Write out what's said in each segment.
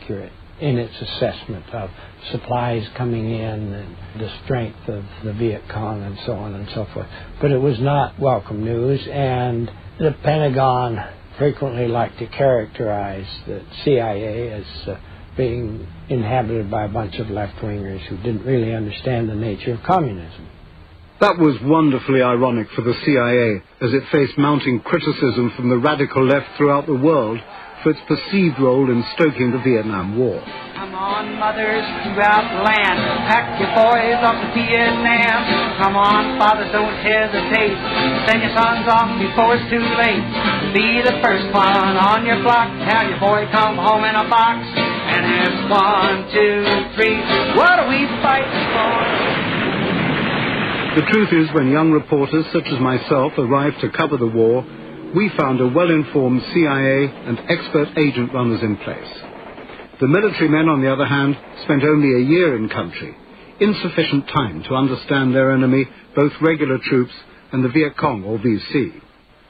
accurate in its assessment of supplies coming in and the strength of the Viet Cong and so on and so forth. But it was not welcome news, and the Pentagon frequently liked to characterize the CIA as being inhabited by a bunch of left-wingers who didn't really understand the nature of communism. That was wonderfully ironic for the CIA, as it faced mounting criticism from the radical left throughout the world for its perceived role in stoking the Vietnam War. Come on, mothers throughout the land, pack your boys off to Vietnam. Come on, fathers, don't hesitate, send your sons off before it's too late. Be the first one on your block, have your boy come home in a box. And it's 1, 2, 3, what are we fighting for? The truth is, when young reporters such as myself arrived to cover the war, we found a well-informed CIA and expert agent runners in place. The military men, on the other hand, spent only a year in country, insufficient time to understand their enemy, both regular troops and the Viet Cong, or VC.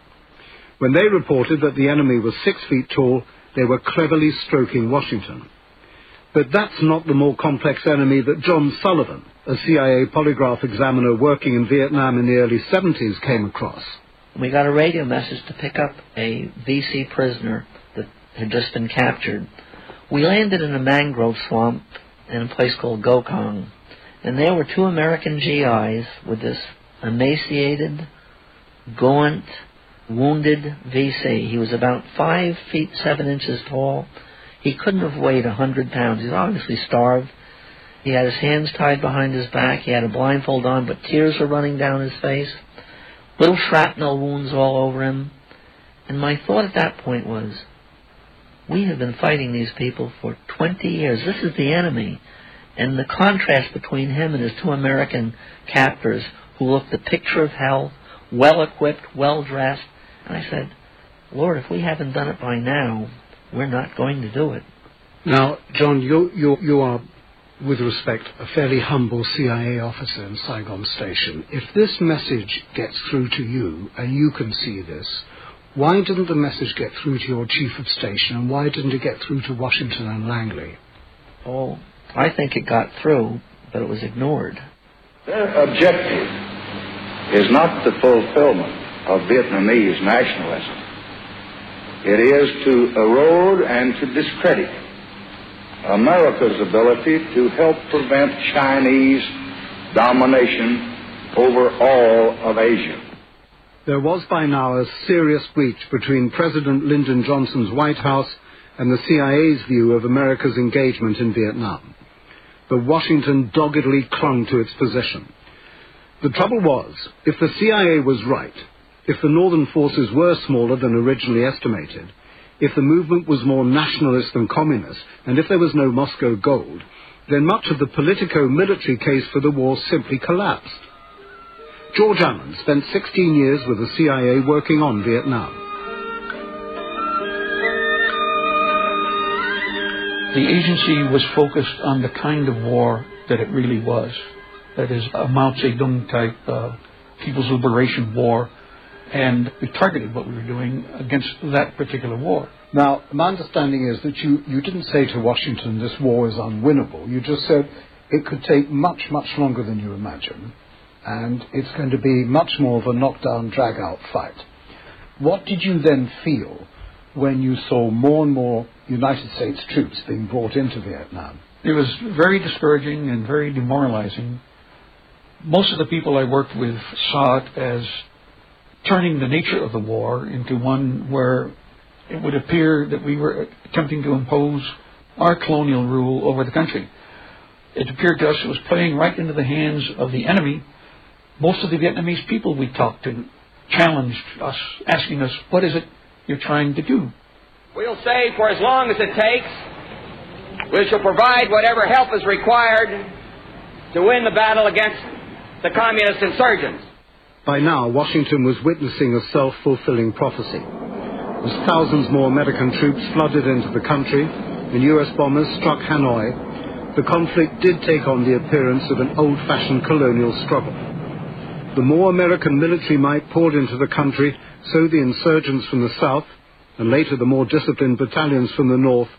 When they reported that the enemy was 6 feet tall, they were cleverly stroking Washington. But that's not the more complex enemy that John Sullivan, a CIA polygraph examiner working in Vietnam in the early 70s, came across. We got a radio message to pick up a VC prisoner that had just been captured. We landed in a mangrove swamp in a place called Gokong, and there were 2 American GIs with this emaciated, gaunt, wounded VC. He was about 5 feet 7 inches tall. He couldn't have weighed 100 pounds. He was obviously starved. He had his hands tied behind his back. He had a blindfold on, but tears were running down his face. Little shrapnel wounds all over him. And my thought at that point was, we have been fighting these people for 20 years. This is the enemy. And the contrast between him and his 2 American captors, who looked the picture of health, well-equipped, well-dressed. And I said, Lord, if we haven't done it by now, we're not going to do it. Now, John, you are, with respect, a fairly humble CIA officer in Saigon Station. If this message gets through to you, and you can see this, why didn't the message get through to your chief of station, and why didn't it get through to Washington and Langley? Oh, I think it got through, but it was ignored. Their objective is not the fulfillment of Vietnamese nationalism. It is to erode and to discredit America's ability to help prevent Chinese domination over all of Asia. There was by now a serious breach between President Lyndon Johnson's White House and the CIA's view of America's engagement in Vietnam. But Washington doggedly clung to its position. The trouble was, if the CIA was right, if the northern forces were smaller than originally estimated, if the movement was more nationalist than communist, and if there was no Moscow gold, then much of the politico-military case for the war simply collapsed. George Allen spent 16 years with the CIA working on Vietnam. The agency was focused on the kind of war that it really was. That is, a Mao Zedong type People's Liberation War. And we targeted what we were doing against that particular war. Now, my understanding is that you didn't say to Washington this war is unwinnable. You just said it could take much, much longer than you imagine, and it's going to be much more of a knockdown, drag-out fight. What did you then feel when you saw more and more United States troops being brought into Vietnam? It was very discouraging and very demoralizing. Most of the people I worked with saw it as turning the nature of the war into one where it would appear that we were attempting to impose our colonial rule over the country. It appeared to us it was playing right into the hands of the enemy. Most of the Vietnamese people we talked to challenged us, asking us, what is it you're trying to do? We'll say for as long as it takes, we shall provide whatever help is required to win the battle against the communist insurgents. By now, Washington was witnessing a self-fulfilling prophecy. As thousands more American troops flooded into the country and U.S. bombers struck Hanoi, the conflict did take on the appearance of an old-fashioned colonial struggle. The more American military might poured into the country, so the insurgents from the south, and later the more disciplined battalions from the north,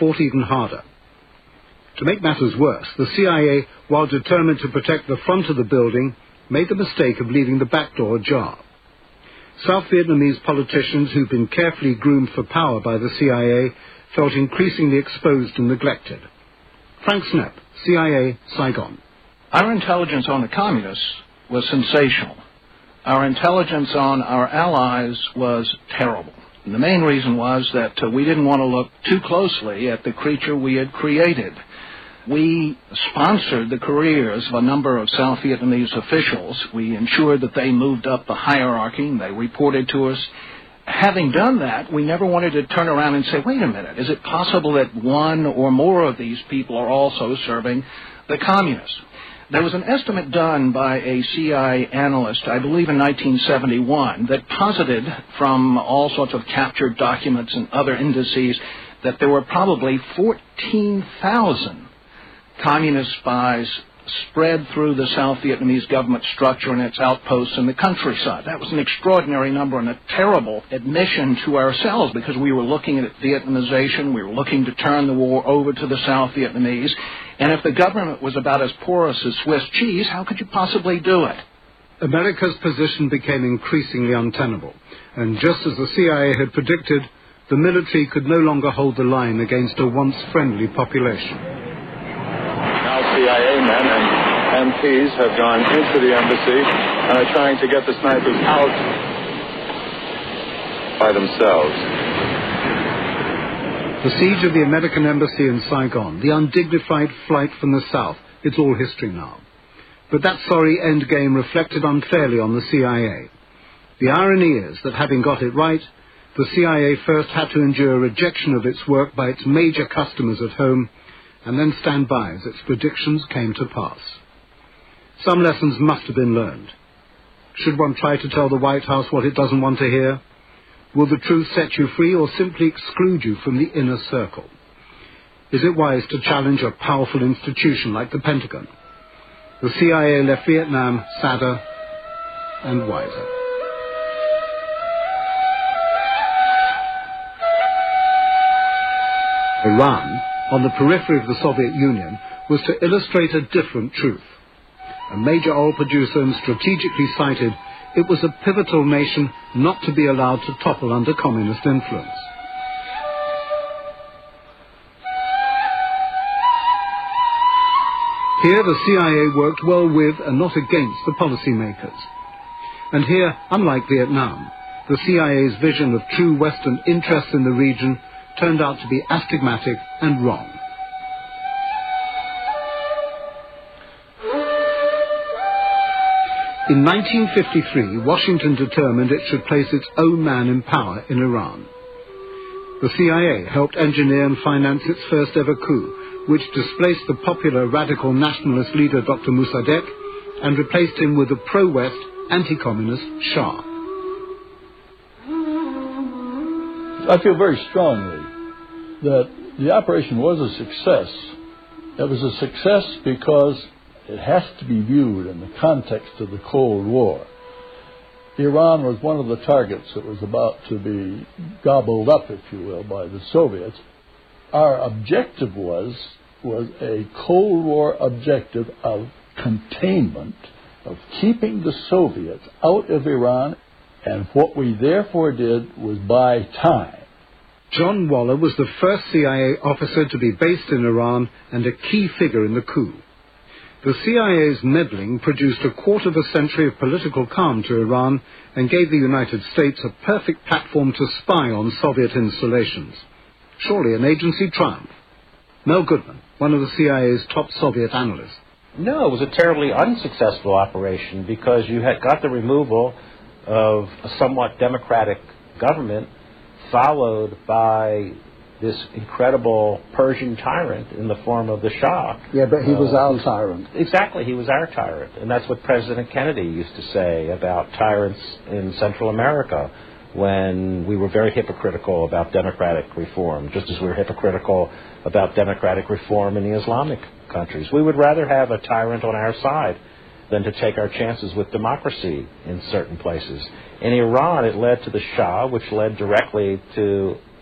fought even harder. To make matters worse, the CIA, while determined to protect the front of the building, made the mistake of leaving the back door ajar. South Vietnamese politicians who'd been carefully groomed for power by the CIA felt increasingly exposed and neglected. Frank Snepp, CIA, Saigon. Our intelligence on the communists was sensational. Our intelligence on our allies was terrible. And the main reason was that we didn't want to look too closely at the creature we had created. We sponsored the careers of a number of South Vietnamese officials. We ensured that they moved up the hierarchy and they reported to us. Having done that, we never wanted to turn around and say, wait a minute, is it possible that one or more of these people are also serving the communists? There was an estimate done by a CIA analyst, I believe in 1971, that posited from all sorts of captured documents and other indices that there were probably 14,000 communist spies spread through the South Vietnamese government structure and its outposts in the countryside. That was an extraordinary number and a terrible admission to ourselves because we were looking at Vietnamization, we were looking to turn the war over to the South Vietnamese, and if the government was about as porous as Swiss cheese, how could you possibly do it? America's position became increasingly untenable, and just as the CIA had predicted, the military could no longer hold the line against a once friendly population. CIA men and MPs have gone into the embassy and are trying to get the snipers out by themselves. The siege of the American embassy in Saigon, the undignified flight from the South, it's all history now. But that sorry endgame reflected unfairly on the CIA. The irony is that having got it right, the CIA first had to endure rejection of its work by its major customers at home, and then stand by as its predictions came to pass. Some lessons must have been learned. Should one try to tell the White House what it doesn't want to hear? Will the truth set you free or simply exclude you from the inner circle? Is it wise to challenge a powerful institution like the Pentagon? The CIA left Vietnam sadder and wiser. Iran, on the periphery of the Soviet Union, was to illustrate a different truth. A major oil producer and strategically cited, it was a pivotal nation not to be allowed to topple under communist influence. Here the CIA worked well with and not against the policymakers. And here, unlike Vietnam, the CIA's vision of true Western interests in the region turned out to be astigmatic and wrong. In 1953, Washington determined it should place its own man in power in Iran. The CIA helped engineer and finance its first ever coup, which displaced the popular radical nationalist leader Dr. Mossadegh and replaced him with a pro-West, anti-communist Shah. I feel very strongly that the operation was a success. It was a success because it has to be viewed in the context of the Cold War. Iran was one of the targets that was about to be gobbled up, if you will, by the Soviets. Our objective was a Cold War objective of containment, of keeping the Soviets out of Iran, and what we therefore did was buy time. John Waller was the first CIA officer to be based in Iran and a key figure in the coup. The CIA's meddling produced a quarter of a century of political calm to Iran and gave the United States a perfect platform to spy on Soviet installations. Surely an agency triumph. Mel Goodman, one of the CIA's top Soviet analysts. No, it was a terribly unsuccessful operation because you had got the removal of a somewhat democratic government followed by this incredible Persian tyrant in the form of the Shah. Yeah, but he was our tyrant. Exactly, he was our tyrant. And that's what President Kennedy used to say about tyrants in Central America when we were very hypocritical about democratic reform, just as we were hypocritical about democratic reform in the Islamic countries. We would rather have a tyrant on our side than to take our chances with democracy in certain places. In Iran, it led to the Shah, which led directly to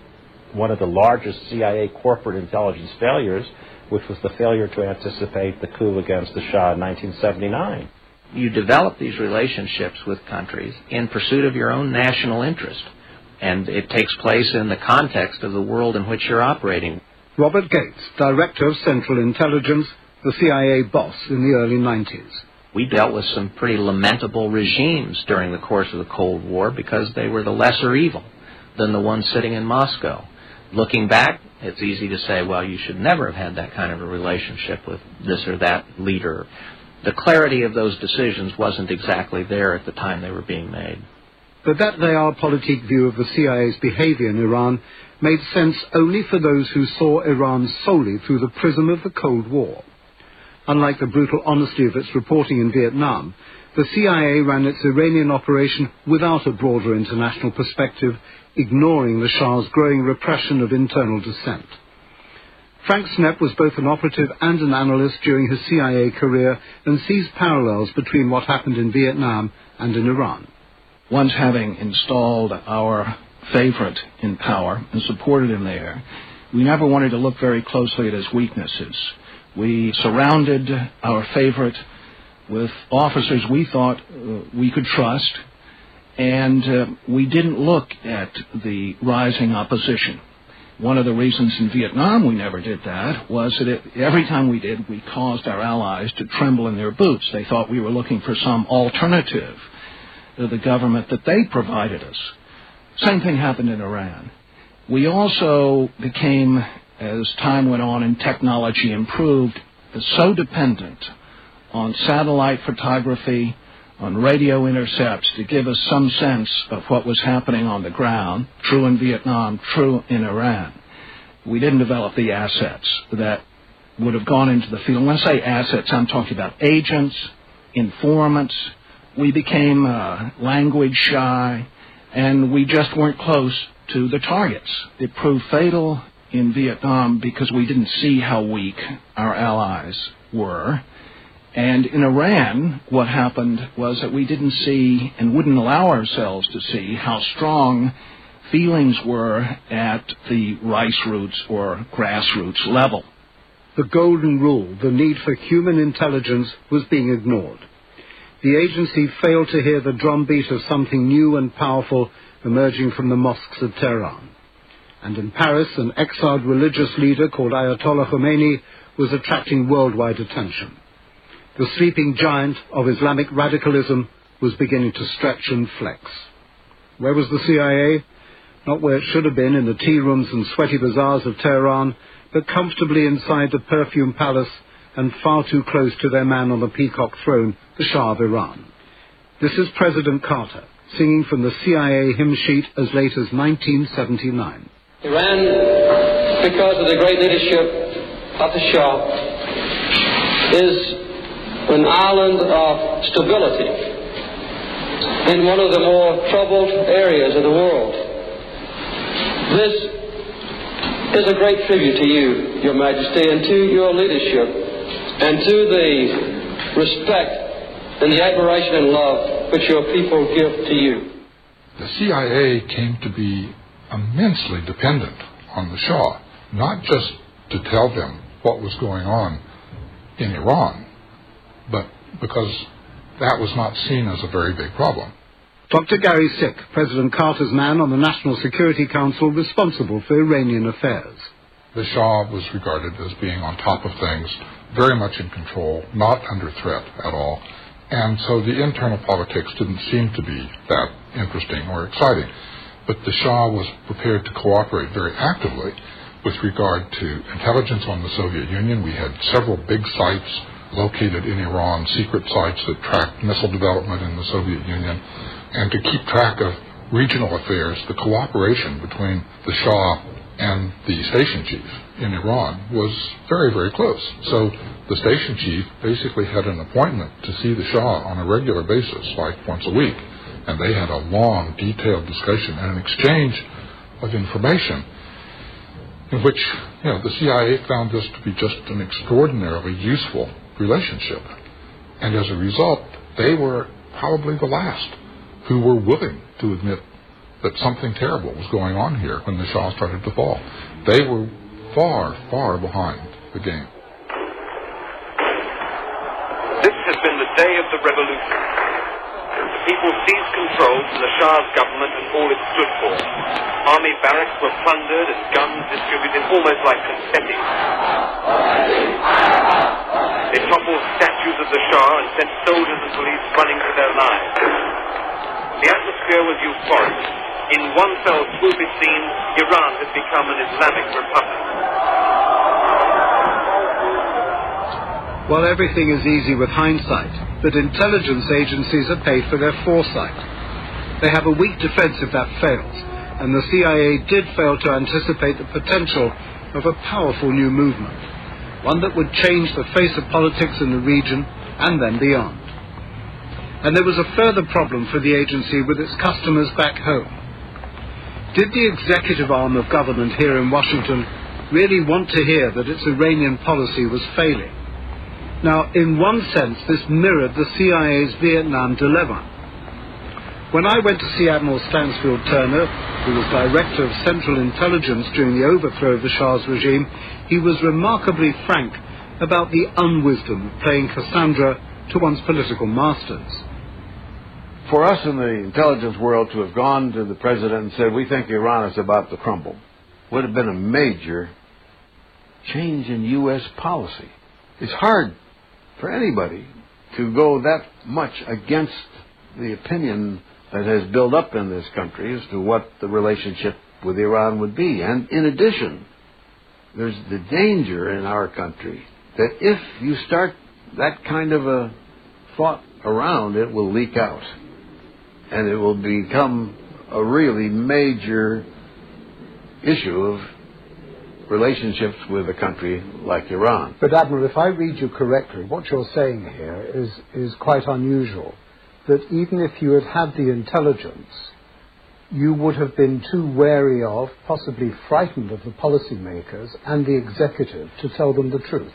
one of the largest CIA corporate intelligence failures, which was the failure to anticipate the coup against the Shah in 1979. You develop these relationships with countries in pursuit of your own national interest, and it takes place in the context of the world in which you're operating. Robert Gates, Director of Central Intelligence, the CIA boss in the early 90s. We dealt with some pretty lamentable regimes during the course of the Cold War because they were the lesser evil than the one sitting in Moscow. Looking back, it's easy to say, well, you should never have had that kind of a relationship with this or that leader. The clarity of those decisions wasn't exactly there at the time they were being made. But that realpolitik view of the CIA's behavior in Iran made sense only for those who saw Iran solely through the prism of the Cold War. Unlike the brutal honesty of its reporting in Vietnam, the CIA ran its Iranian operation without a broader international perspective, ignoring the Shah's growing repression of internal dissent. Frank Snepp was both an operative and an analyst during his CIA career and sees parallels between what happened in Vietnam and in Iran. Once having installed our favorite in power and supported him there, we never wanted to look very closely at his weaknesses. We surrounded our favorite with officers we thought we could trust, and we didn't look at the rising opposition. One of the reasons in Vietnam we never did that was that every time we did, we caused our allies to tremble in their boots. They thought we were looking for some alternative to the government that they provided us. Same thing happened in Iran. We also became, as time went on and technology improved, so dependent on satellite photography, on radio intercepts to give us some sense of what was happening on the ground, true in Vietnam, true in Iran. We didn't develop the assets that would have gone into the field. When I say assets, I'm talking about agents, informants. We became language shy, and we just weren't close to the targets. It proved fatal in Vietnam because we didn't see how weak our allies were. And in Iran, what happened was that we didn't see and wouldn't allow ourselves to see how strong feelings were at the rice roots or grassroots level. The golden rule, the need for human intelligence, was being ignored. The agency failed to hear the drumbeat of something new and powerful emerging from the mosques of Tehran. And in Paris, an exiled religious leader called Ayatollah Khomeini was attracting worldwide attention. The sleeping giant of Islamic radicalism was beginning to stretch and flex. Where was the CIA? Not where it should have been in the tea rooms and sweaty bazaars of Tehran, but comfortably inside the perfume palace and far too close to their man on the peacock throne, the Shah of Iran. This is President Carter, singing from the CIA hymn sheet as late as 1979. Iran, because of the great leadership of the Shah, is an island of stability in one of the more troubled areas of the world. This is a great tribute to you, Your Majesty, and to your leadership, and to the respect and the admiration and love which your people give to you. The CIA came to be immensely dependent on the Shah, not just to tell them what was going on in Iran, but because that was not seen as a very big problem. Dr. Gary Sick, President Carter's man on the National Security Council responsible for Iranian affairs. The Shah was regarded as being on top of things, very much in control, not under threat at all, and so the internal politics didn't seem to be that interesting or exciting. But the Shah was prepared to cooperate very actively with regard to intelligence on the Soviet Union. We had several big sites located in Iran, secret sites that tracked missile development in the Soviet Union, and to keep track of regional affairs. The cooperation between the Shah and the station chief in Iran was very, very close. So the station chief basically had an appointment to see the Shah on a regular basis, like once a week, and they had a long, detailed discussion and an exchange of information in which, the CIA found this to be just an extraordinarily useful relationship. And as a result, they were probably the last who were willing to admit that something terrible was going on here when the Shah started to fall. They were far, far behind the game. This has been the day of the revolution. The people seized control from the Shah's government and all it stood for. Army barracks were plundered and guns distributed almost like confetti. They toppled statues of the Shah and sent soldiers and police running for their lives. The atmosphere was euphoric. In one fell swoop, it seemed, Iran had become an Islamic republic. While everything is easy with hindsight, but intelligence agencies are paid for their foresight. They have a weak defense if that fails, and the CIA did fail to anticipate the potential of a powerful new movement, one that would change the face of politics in the region and then beyond. And there was a further problem for the agency with its customers back home. Did the executive arm of government here in Washington really want to hear that its Iranian policy was failing? Now, in one sense, this mirrored the CIA's Vietnam dilemma. When I went to see Admiral Stansfield Turner, who was Director of Central Intelligence during the overthrow of the Shah's regime, he was remarkably frank about the unwisdom of playing Cassandra to one's political masters. For us in the intelligence world to have gone to the president and said, we think Iran is about to crumble, would have been a major change in U.S. policy. It's hard for anybody to go that much against the opinion that has built up in this country as to what the relationship with Iran would be. And in addition, there's the danger in our country that if you start that kind of a thought around, it will leak out. And it will become a really major issue of relationships with a country like Iran. But Admiral, if I read you correctly, what you're saying here is quite unusual. That even if you had had the intelligence, you would have been too wary of, possibly frightened of the policymakers and the executive to tell them the truth.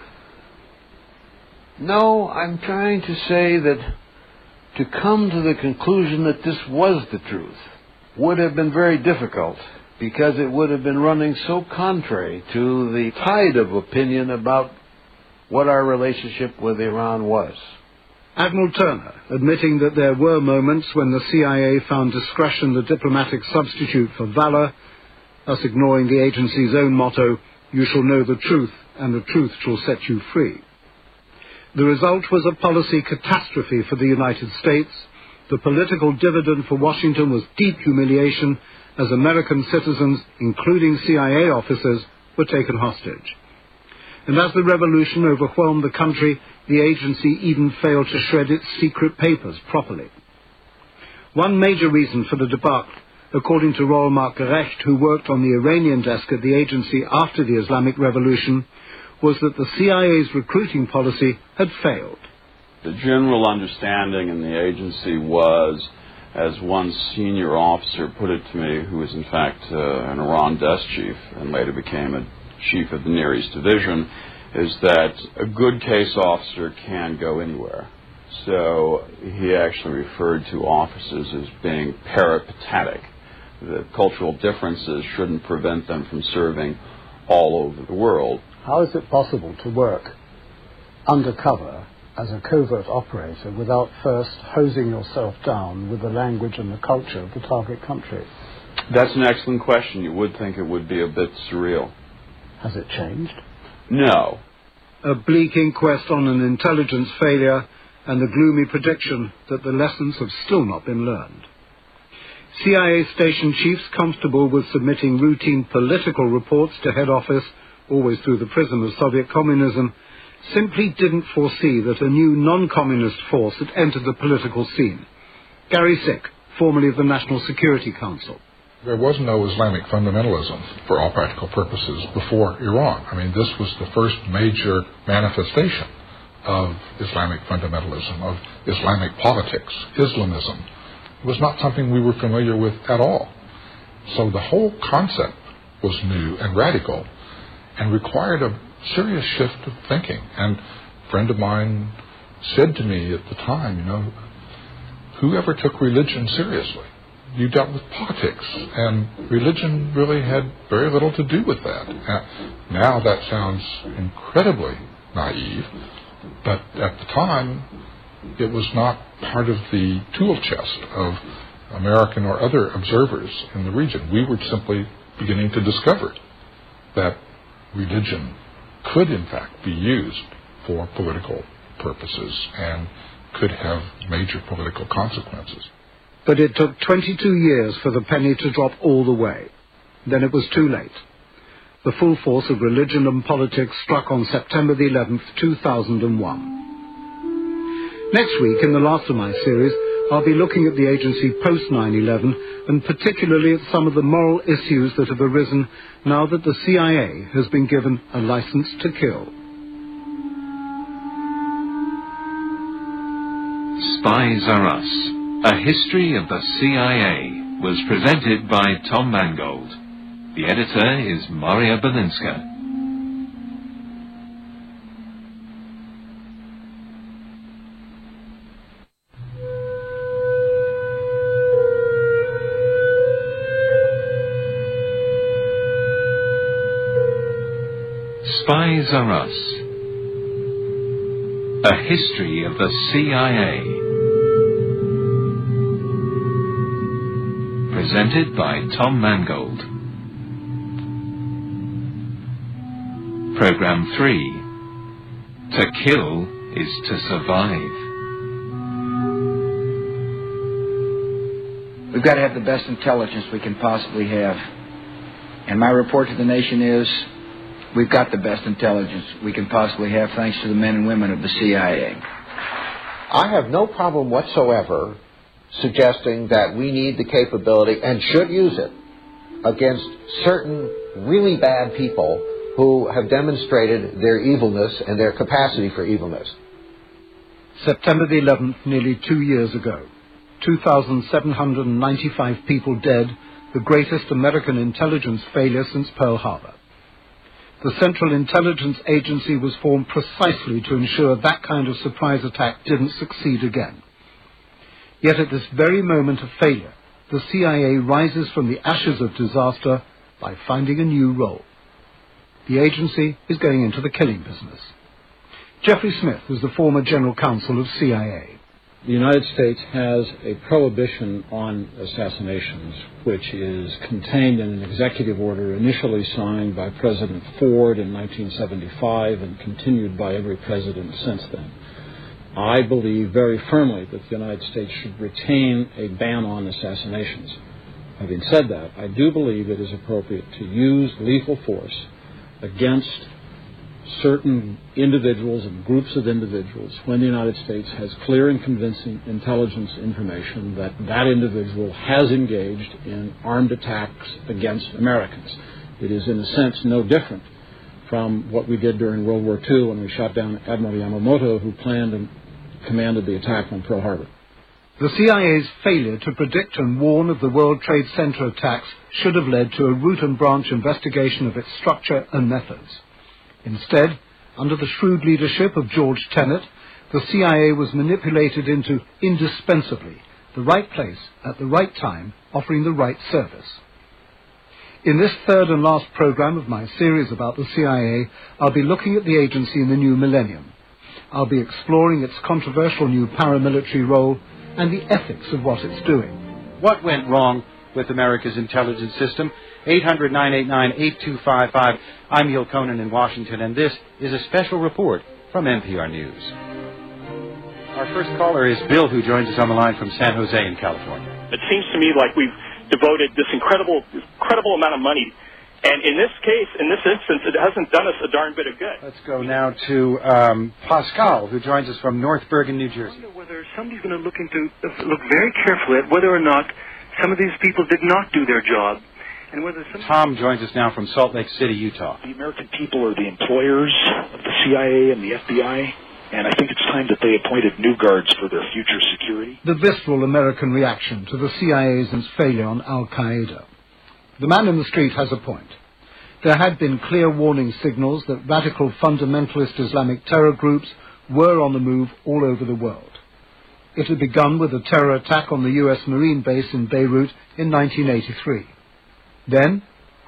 No, I'm trying to say that to come to the conclusion that this was the truth would have been very difficult, because it would have been running so contrary to the tide of opinion about what our relationship with Iran was. Admiral Turner, admitting that there were moments when the CIA found discretion the diplomatic substitute for valor, thus ignoring the agency's own motto, "You shall know the truth, and the truth shall set you free." The result was a policy catastrophe for the United States. The political dividend for Washington was deep humiliation as American citizens, including CIA officers, were taken hostage. And as the revolution overwhelmed the country, the agency even failed to shred its secret papers properly. One major reason for the debacle, according to Roel Mark-Gerecht, who worked on the Iranian desk at the agency after the Islamic Revolution, was that the CIA's recruiting policy had failed. The general understanding in the agency was, as one senior officer put it to me, who was in fact an Iran desk chief and later became a chief of the Near East Division, is that a good case officer can go anywhere. So he actually referred to officers as being peripatetic. The cultural differences shouldn't prevent them from serving all over the world. How is it possible to work undercover as a covert operator without first hosing yourself down with the language and the culture of the target country? That's an excellent question. You would think it would be a bit surreal. Has it changed? No. A bleak inquest on an intelligence failure and the gloomy prediction that the lessons have still not been learned. CIA station chiefs comfortable with submitting routine political reports to head office, always through the prism of Soviet communism, simply didn't foresee that a new non-communist force had entered the political scene. Gary Sick, formerly of the National Security Council. There was no Islamic fundamentalism, for all practical purposes, before Iran. I mean, this was the first major manifestation of Islamic fundamentalism, of Islamic politics, Islamism. It was not something we were familiar with at all. So the whole concept was new and radical and required a serious shift of thinking. And a friend of mine said to me at the time, whoever took religion seriously you dealt with politics, and religion really had very little to do with that. Now that sounds incredibly naive, but at the time, it was not part of the tool chest of American or other observers in the region. We were simply beginning to discover that religion could, in fact, be used for political purposes and could have major political consequences. But it took 22 years for the penny to drop all the way. Then it was too late. The full force of religion and politics struck on September the 11th, 2001. Next week, in the last of my series, I'll be looking at the agency post 9/11 and particularly at some of the moral issues that have arisen now that the CIA has been given a license to kill. Spies Are Us, A History of the CIA, was presented by Tom Mangold. The editor is Maria Belinska. Spies Are Us, A History of the CIA, presented by Tom Mangold. Program 3, To Kill is to Survive. We've got to have the best intelligence we can possibly have. And my report to the nation is, we've got the best intelligence we can possibly have thanks to the men and women of the CIA. I have no problem whatsoever suggesting that we need the capability and should use it against certain really bad people who have demonstrated their evilness and their capacity for evilness. September the 11th, nearly 2 years ago. 2,795 people dead, the greatest American intelligence failure since Pearl Harbor. The Central Intelligence Agency was formed precisely to ensure that kind of surprise attack didn't succeed again. Yet at this very moment of failure, the CIA rises from the ashes of disaster by finding a new role. The agency is going into the killing business. Jeffrey Smith was the former General Counsel of CIA. The United States has a prohibition on assassinations, which is contained in an executive order initially signed by President Ford in 1975 and continued by every president since then. I believe very firmly that the United States should retain a ban on assassinations. Having said that, I do believe it is appropriate to use lethal force against certain individuals and groups of individuals when the United States has clear and convincing intelligence information that that individual has engaged in armed attacks against Americans. It is, in a sense, no different from what we did during World War II when we shot down Admiral Yamamoto, who planned and commanded the attack on Pearl Harbor. The CIA's failure to predict and warn of the World Trade Center attacks should have led to a root and branch investigation of its structure and methods. Instead, under the shrewd leadership of George Tenet, the CIA was manipulated into indispensably the right place at the right time, offering the right service. In this third and last program of my series about the CIA, I'll be looking at the agency in the new millennium. I'll be exploring its controversial new paramilitary role and the ethics of what it's doing. What went wrong with America's intelligence system? 800-989-8255. I'm Neil Conan in Washington, and this is a special report from NPR News. Our first caller is Bill, who joins us on the line from San Jose in California. It seems to me like we've devoted this incredible amount of money, and in this case, in this instance, it hasn't done us a darn bit of good. Let's go now to Pascal, who joins us from North Bergen, New Jersey. I wonder whether somebody's going to look very carefully at whether or not some of these people did not do their job. And whether Tom joins us now from Salt Lake City, Utah. The American people are the employers of the CIA and the FBI, and I think it's time that they appointed new guards for their future security. The visceral American reaction to the CIA's failure on Al-Qaeda. The man in the street has a point. There had been clear warning signals that radical fundamentalist Islamic terror groups were on the move all over the world. It had begun with a terror attack on the U.S. Marine base in Beirut in 1983. Then,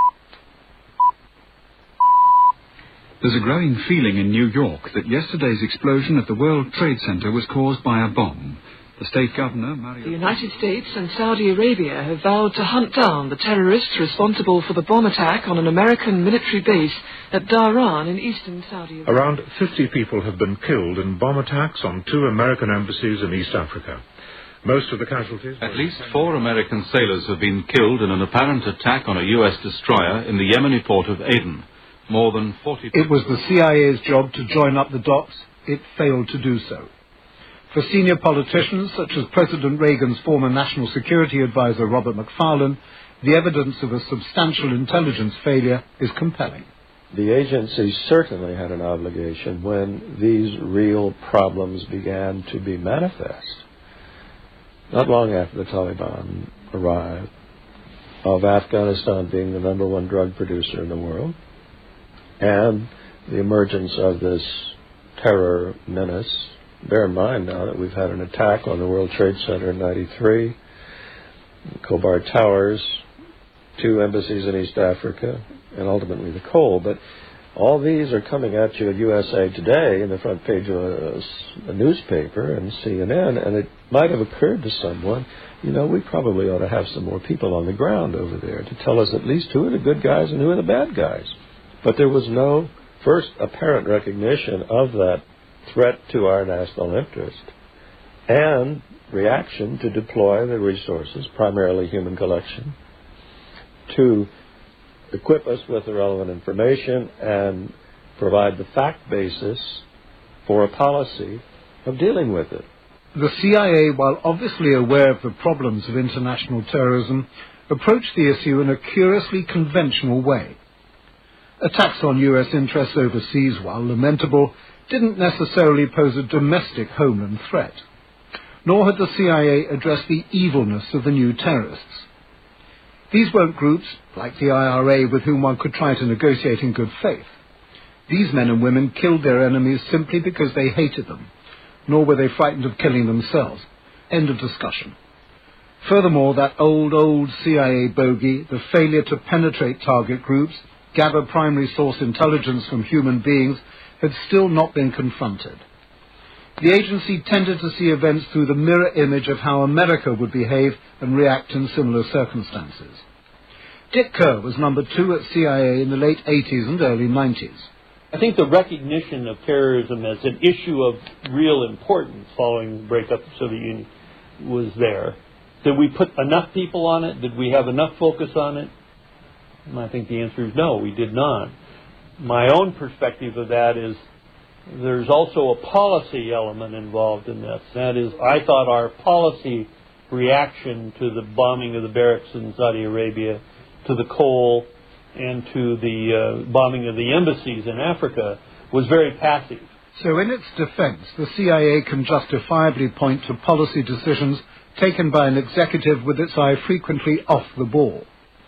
there's a growing feeling in New York that yesterday's explosion at the World Trade Center was caused by a bomb. The state governor, The United States and Saudi Arabia have vowed to hunt down the terrorists responsible for the bomb attack on an American military base at Dhahran in eastern Saudi Arabia. Around 50 people have been killed in bomb attacks on 2 American embassies in East Africa. Most of the casualties... At least 4 American sailors have been killed in an apparent attack on a U.S. destroyer in the Yemeni port of Aden. More than 40... It was the CIA's job to join up the dots. It failed to do so. For senior politicians, such as President Reagan's former National Security Advisor Robert McFarlane, the evidence of a substantial intelligence failure is compelling. The agency certainly had an obligation when these real problems began to be manifest, not long after the Taliban arrived, of Afghanistan being the #1 drug producer in the world, and the emergence of this terror menace. Bear in mind now that we've had an attack on the World Trade Center in '93, Khobar Towers, 2 embassies in East Africa, and ultimately the coal. But all these are coming at you at USA Today in the front page of a newspaper and CNN, and it might have occurred to someone, we probably ought to have some more people on the ground over there to tell us at least who are the good guys and who are the bad guys. But there was no first apparent recognition of that threat to our national interest and reaction to deploy the resources, primarily human collection, to equip us with the relevant information and provide the fact basis for a policy of dealing with it. The CIA, while obviously aware of the problems of international terrorism, approached the issue in a curiously conventional way. Attacks on U.S. interests overseas, while lamentable, didn't necessarily pose a domestic homeland threat. Nor had the CIA addressed the evilness of the new terrorists. These weren't groups, like the IRA, with whom one could try to negotiate in good faith. These men and women killed their enemies simply because they hated them, nor were they frightened of killing themselves. End of discussion. Furthermore, that old CIA bogey, the failure to penetrate target groups, gather primary source intelligence from human beings, had still not been confronted. The agency tended to see events through the mirror image of how America would behave and react in similar circumstances. Dick Kerr was number 2 at CIA in the late 80s and early 90s. I think the recognition of terrorism as an issue of real importance following the breakup of the Soviet Union was there. Did we put enough people on it? Did we have enough focus on it? And I think the answer is no, we did not. My own perspective of that is there's also a policy element involved in this. That is, I thought our policy reaction to the bombing of the barracks in Saudi Arabia, to the coal, and to the bombing of the embassies in Africa was very passive. So in its defense, the CIA can justifiably point to policy decisions taken by an executive with its eye frequently off the ball.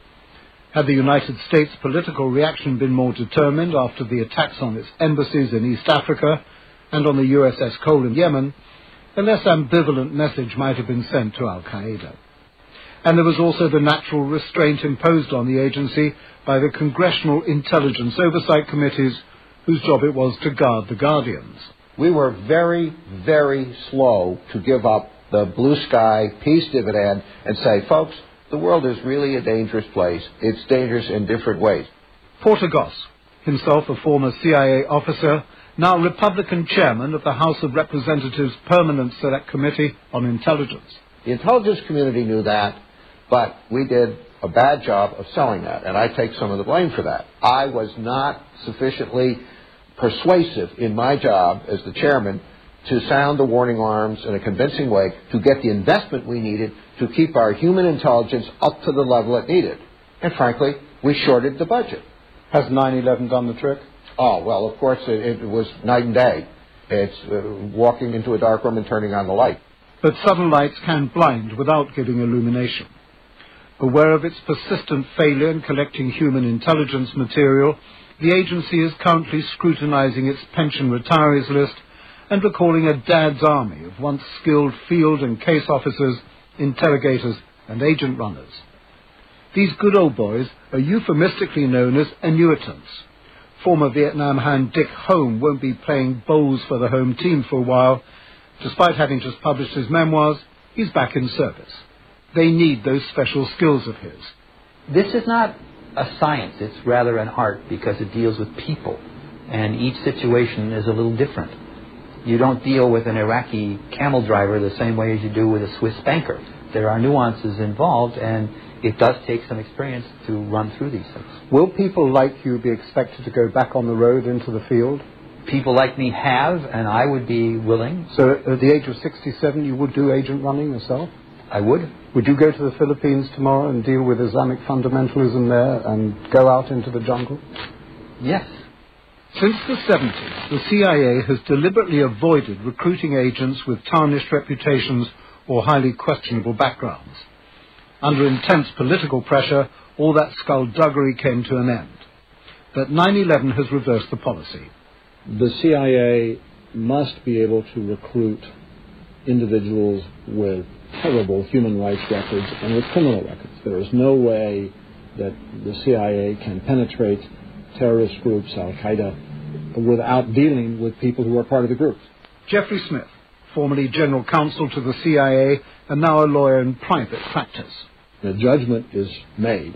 Had the United States political reaction been more determined after the attacks on its embassies in East Africa and on the USS Cole in Yemen, a less ambivalent message might have been sent to Al-Qaeda. And there was also the natural restraint imposed on the agency by the Congressional Intelligence Oversight Committees, whose job it was to guard the guardians. We were very, very slow to give up the blue sky peace dividend and say, folks, the world is really a dangerous place. It's dangerous in different ways. Porter Goss, himself a former CIA officer, now Republican chairman of the House of Representatives Permanent Select Committee on Intelligence. The intelligence community knew that, but we did a bad job of selling that, and I take some of the blame for that. I was not sufficiently persuasive in my job as the chairman to sound the warning alarms in a convincing way to get the investment we needed to keep our human intelligence up to the level it needed. And frankly, we shorted the budget. Has 9/11 done the trick? Oh, well, of course, it was night and day. It's walking into a dark room and turning on the light. But sudden lights can blind without giving illumination. Aware of its persistent failure in collecting human intelligence material, the agency is currently scrutinizing its pension retirees list and recalling a dad's army of once skilled field and case officers, interrogators, and agent runners. These good old boys are euphemistically known as annuitants. Former Vietnam hand Dick Home won't be playing bowls for the home team for a while. Despite having just published his memoirs, he's back in service. They need those special skills of his. This is not a science, it's rather an art because it deals with people, and each situation is a little different. You don't deal with an Iraqi camel driver the same way as you do with a Swiss banker. There are nuances involved, and it does take some experience to run through these things. Will people like you be expected to go back on the road into the field? People like me have, and I would be willing. So at the age of 67, you would do agent running yourself? I would. Would you go to the Philippines tomorrow and deal with Islamic fundamentalism there and go out into the jungle? Yes. Since the 70s, the CIA has deliberately avoided recruiting agents with tarnished reputations or highly questionable backgrounds. Under intense political pressure, all that skullduggery came to an end. But 9/11 has reversed the policy. The CIA must be able to recruit individuals with terrible human rights records and with criminal records. There is no way that the CIA can penetrate terrorist groups, Al-Qaeda, without dealing with people who are part of the group. Jeffrey Smith, formerly general counsel to the CIA and now a lawyer in private practice. The judgment is made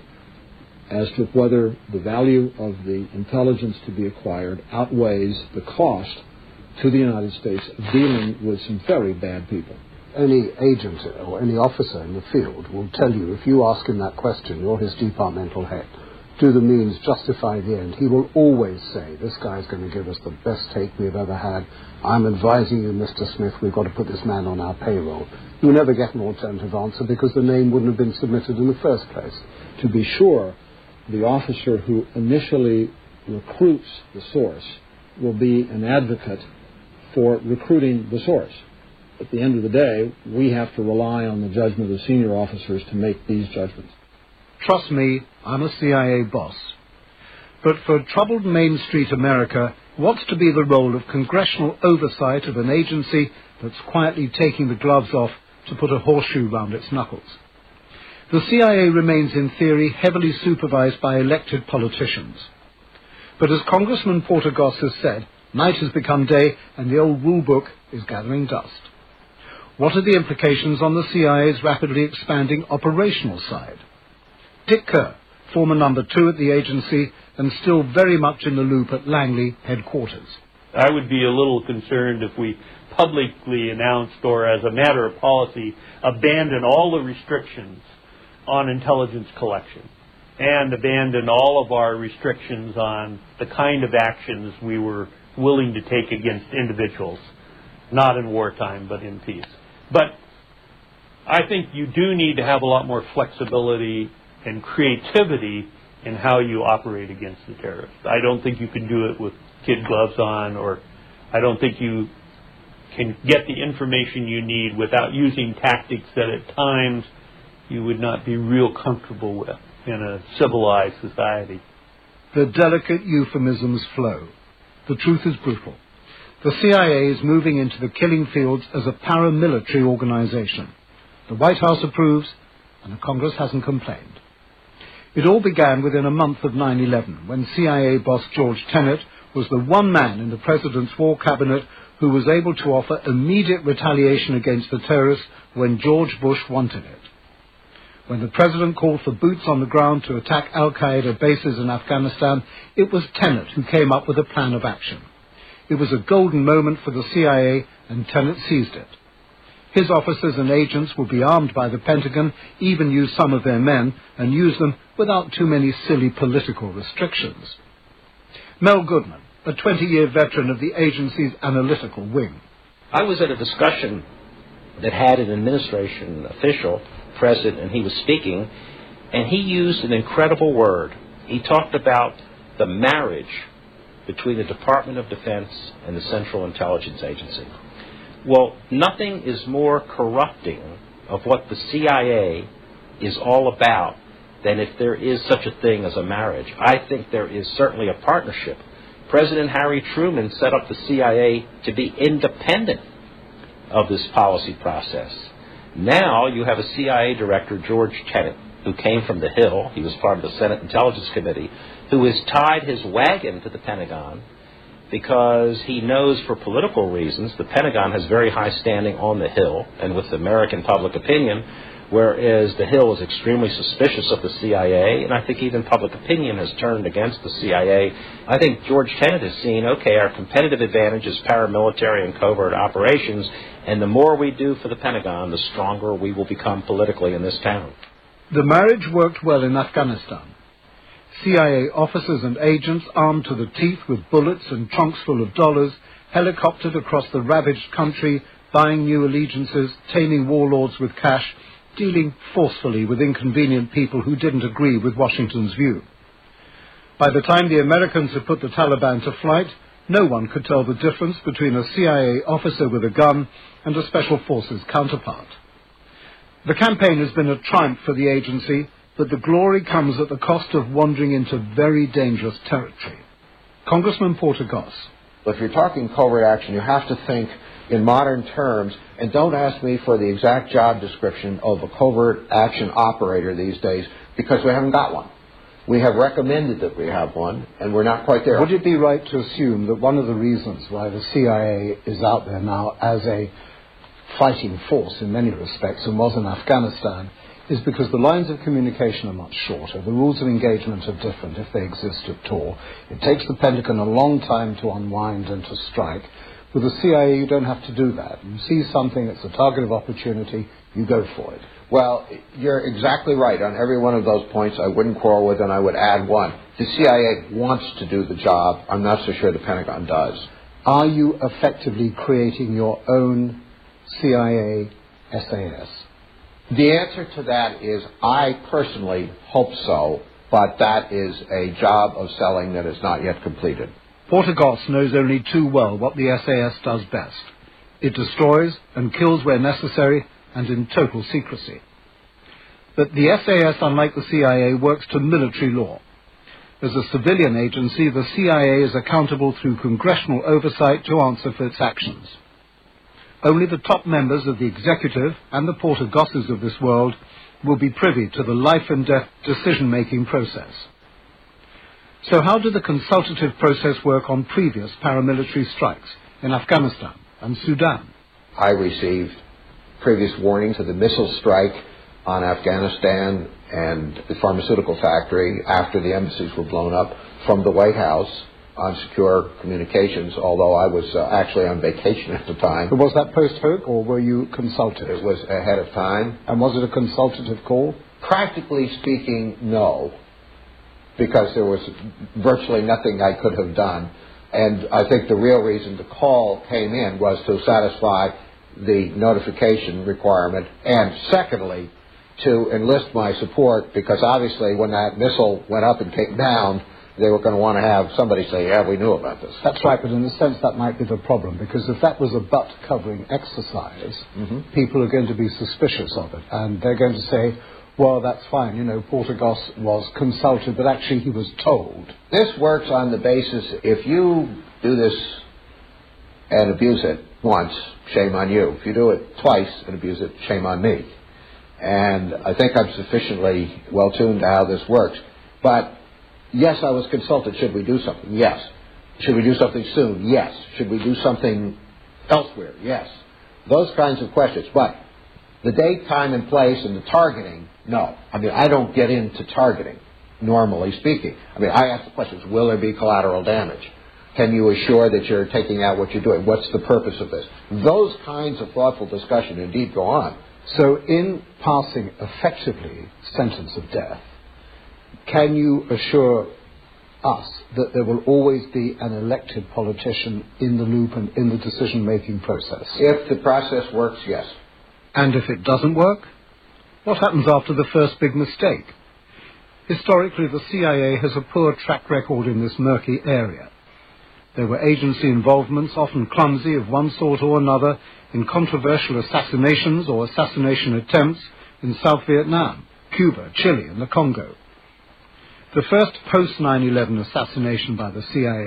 as to whether the value of the intelligence to be acquired outweighs the cost to the United States of dealing with some very bad people. Any agent or any officer in the field will tell you, if you ask him that question, you're his departmental head, do the means justify the end? He will always say, this guy's going to give us the best take we've ever had. I'm advising you, Mr. Smith, we've got to put this man on our payroll. You never get an alternative answer because the name wouldn't have been submitted in the first place. To be sure, the officer who initially recruits the source will be an advocate for recruiting the source. At the end of the day, we have to rely on the judgment of the senior officers to make these judgments. Trust me, I'm a CIA boss. But for troubled Main Street America, what's to be the role of congressional oversight of an agency that's quietly taking the gloves off to put a horseshoe round its knuckles? The CIA remains in theory heavily supervised by elected politicians. But as Congressman Porter Goss has said, night has become day and the old rule book is gathering dust. What are the implications on the CIA's rapidly expanding operational side? Dick Kerr, former number 2 at the agency and still very much in the loop at Langley headquarters. I would be a little concerned if we publicly announced or as a matter of policy abandon all the restrictions on intelligence collection and abandon all of our restrictions on the kind of actions we were willing to take against individuals, not in wartime but in peace. But I think you do need to have a lot more flexibility and creativity in how you operate against the terrorists. I don't think you can do it with kid gloves on, or I don't think you can get the information you need without using tactics that at times you would not be real comfortable with in a civilized society. The delicate euphemisms flow. The truth is brutal. The CIA is moving into the killing fields as a paramilitary organization. The White House approves, and the Congress hasn't complained. It all began within a month of 9/11, when CIA boss George Tenet was the one man in the President's war cabinet who was able to offer immediate retaliation against the terrorists when George Bush wanted it. When the President called for boots on the ground to attack al-Qaeda bases in Afghanistan, it was Tenet who came up with a plan of action. It was a golden moment for the CIA, and Tenet seized it. His officers and agents would be armed by the Pentagon, even use some of their men, and use them without too many silly political restrictions. Mel Goodman, a 20-year veteran of the agency's analytical wing. I was at a discussion that had an administration official present, and he was speaking, and he used an incredible word. He talked about the marriage between the Department of Defense and the Central Intelligence Agency. Well, nothing is more corrupting of what the CIA is all about than if there is such a thing as a marriage. I think there is certainly a partnership President Harry Truman set up the CIA to be independent of this policy process. Now you have a CIA director, George Tenet, who came from the Hill. He was part of the Senate Intelligence Committee, who has tied his wagon to the Pentagon because he knows for political reasons the Pentagon has very high standing on the Hill and with American public opinion, whereas the Hill is extremely suspicious of the CIA, and I think even public opinion has turned against the CIA. I think George Tenet has seen, okay, our competitive advantage is paramilitary and covert operations, and the more we do for the Pentagon, the stronger we will become politically in this town. The marriage worked well in Afghanistan. CIA officers and agents, armed to the teeth with bullets and trunks full of dollars, helicoptered across the ravaged country, buying new allegiances, taming warlords with cash, dealing forcefully with inconvenient people who didn't agree with Washington's view. By the time the Americans had put the Taliban to flight, no one could tell the difference between a CIA officer with a gun and a Special Forces counterpart. The campaign has been a triumph for the agency, but the glory comes at the cost of wandering into very dangerous territory. Congressman Porter Goss. If you're talking covert action, you have to think in modern terms, and don't ask me for the exact job description of a covert action operator these days, because we haven't got one. We have recommended that we have one, and we're not quite there. Would it be right to assume that one of the reasons why the CIA is out there now as a fighting force in many respects and was in Afghanistan is because the lines of communication are much shorter, the rules of engagement are different if they exist at all. It takes the Pentagon a long time to unwind and to strike. With the CIA, you don't have to do that. You see something, it's a target of opportunity, you go for it. Well, you're exactly right on every one of those points. I wouldn't quarrel with, and I would add one. The CIA wants to do the job. I'm not so sure the Pentagon does. Are you effectively creating your own CIA SAS? The answer to that is I personally hope so, but that is a job of selling that is not yet completed. Porter Goss knows only too well what the SAS does best. It destroys and kills where necessary and in total secrecy. But the SAS, unlike the CIA, works to military law. As a civilian agency, the CIA is accountable through congressional oversight to answer for its actions. Only the top members of the executive and the Porter Gosses of this world will be privy to the life and death decision-making process. So how did the consultative process work on previous paramilitary strikes in Afghanistan and Sudan? I received previous warnings of the missile strike on Afghanistan and the pharmaceutical factory after the embassies were blown up from the White House on secure communications, although I was actually on vacation at the time. But was that post hoc, or were you consulted? It was ahead of time. And was it a consultative call? Practically speaking, no, because there was virtually nothing I could have done. And I think the real reason the call came in was to satisfy the notification requirement, and secondly, to enlist my support, because obviously when that missile went up and came down, they were going to want to have somebody say, yeah, we knew about this. That's right, but in a sense that might be the problem, because if that was a butt-covering exercise, people are going to be suspicious of it, and they're going to say, well, that's fine, you know, Porter Goss was consulted, but actually he was told. This works on the basis, if you do this and abuse it once, shame on you. If you do it twice and abuse it, shame on me. And I think I'm sufficiently well-tuned to how this works. But yes, I was consulted. Should we do something? Yes. Should we do something soon? Yes. Should we do something elsewhere? Yes. Those kinds of questions. But the date, time, and place and the targeting, no. I mean, I don't get into targeting, normally speaking. I mean, I ask the questions, will there be collateral damage? Can you assure that you're taking out what you're doing? What's the purpose of this? Those kinds of thoughtful discussion indeed go on. So in passing effectively sentence of death, can you assure us that there will always be an elected politician in the loop and in the decision-making process? If the process works, yes. And if it doesn't work? What happens after the first big mistake? Historically, the CIA has a poor track record in this murky area. There were agency involvements, often clumsy of one sort or another, in controversial assassinations or assassination attempts in South Vietnam, Cuba, Chile, and the Congo. The first post-9/11 assassination by the CIA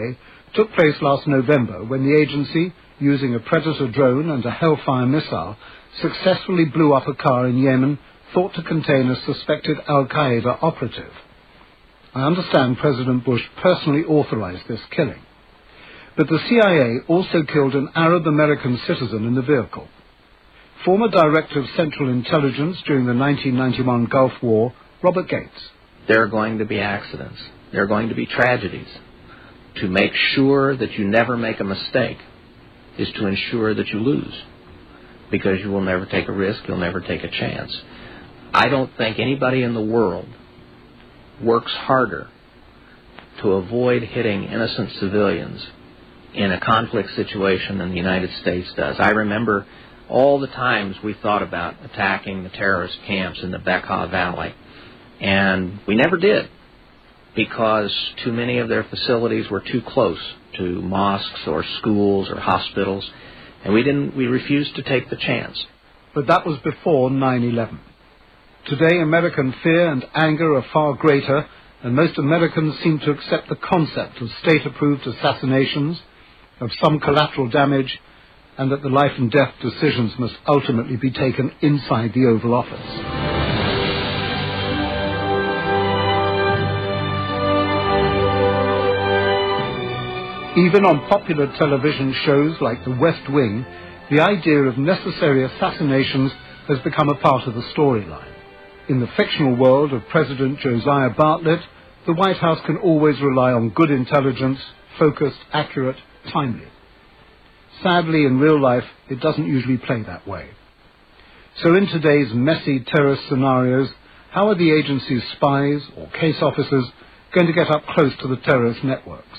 took place last November when the agency, using a Predator drone and a Hellfire missile, successfully blew up a car in Yemen thought to contain a suspected al-Qaeda operative. I understand President Bush personally authorized this killing. But the CIA also killed an Arab-American citizen in the vehicle. Former Director of Central Intelligence during the 1991 Gulf War, Robert Gates. There are going to be accidents. There are going to be tragedies. To make sure that you never make a mistake is to ensure that you lose, because you will never take a risk, you'll never take a chance. I don't think anybody in the world works harder to avoid hitting innocent civilians in a conflict situation than the United States does. I remember all the times we thought about attacking the terrorist camps in the Bekaa Valley, and we never did, because too many of their facilities were too close to mosques or schools or hospitals, and we refused to take the chance. But that was before 9/11. Today, American fear and anger are far greater, and most Americans seem to accept the concept of state-approved assassinations, of some collateral damage, and that the life and death decisions must ultimately be taken inside the Oval Office. Even on popular television shows like The West Wing, the idea of necessary assassinations has become a part of the storyline. In the fictional world of President Josiah Bartlett, the White House can always rely on good intelligence, focused, accurate, timely. Sadly, in real life, it doesn't usually play that way. So in today's messy terrorist scenarios, how are the agency's spies or case officers going to get up close to the terrorist networks?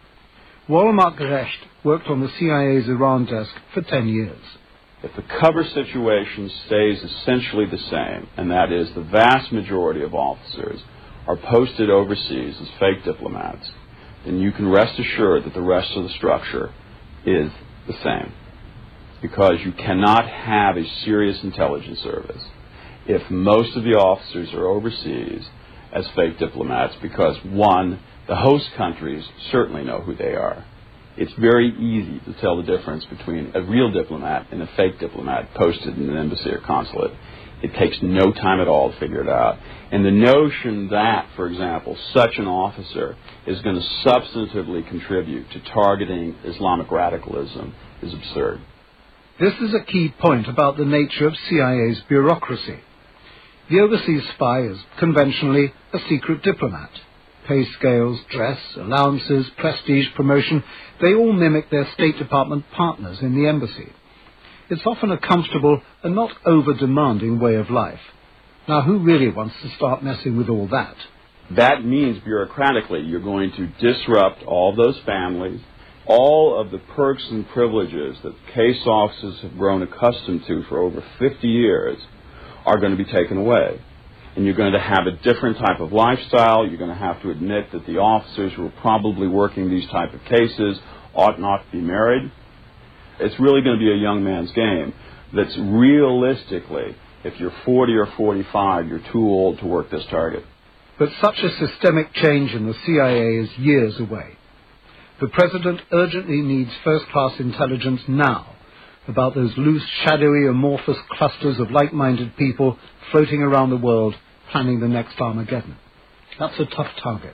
Walmark Gerecht worked on the CIA's Iran desk for 10 years. If the cover situation stays essentially the same, and that is the vast majority of officers are posted overseas as fake diplomats, then you can rest assured that the rest of the structure is the same. Because you cannot have a serious intelligence service if most of the officers are overseas as fake diplomats, because, one, the host countries certainly know who they are. It's very easy to tell the difference between a real diplomat and a fake diplomat posted in an embassy or consulate. It takes no time at all to figure it out. And the notion that, for example, such an officer is going to substantively contribute to targeting Islamic radicalism is absurd. This is a key point about the nature of CIA's bureaucracy. The overseas spy is conventionally a secret diplomat. Pay scales, dress, allowances, prestige, promotion, they all mimic their State Department partners in the embassy. It's often a comfortable and not over-demanding way of life. Now, who really wants to start messing with all that? That means bureaucratically you're going to disrupt all those families. All of the perks and privileges that case officers have grown accustomed to for over 50 years are going to be taken away. And you're going to have a different type of lifestyle. You're going to have to admit that the officers who are probably working these type of cases ought not to be married. It's really going to be a young man's game that's realistically, if you're 40 or 45, you're too old to work this target. But such a systemic change in the CIA is years away. The President urgently needs first-class intelligence now about those loose, shadowy, amorphous clusters of like-minded people floating around the world planning the next Armageddon. That's a tough target.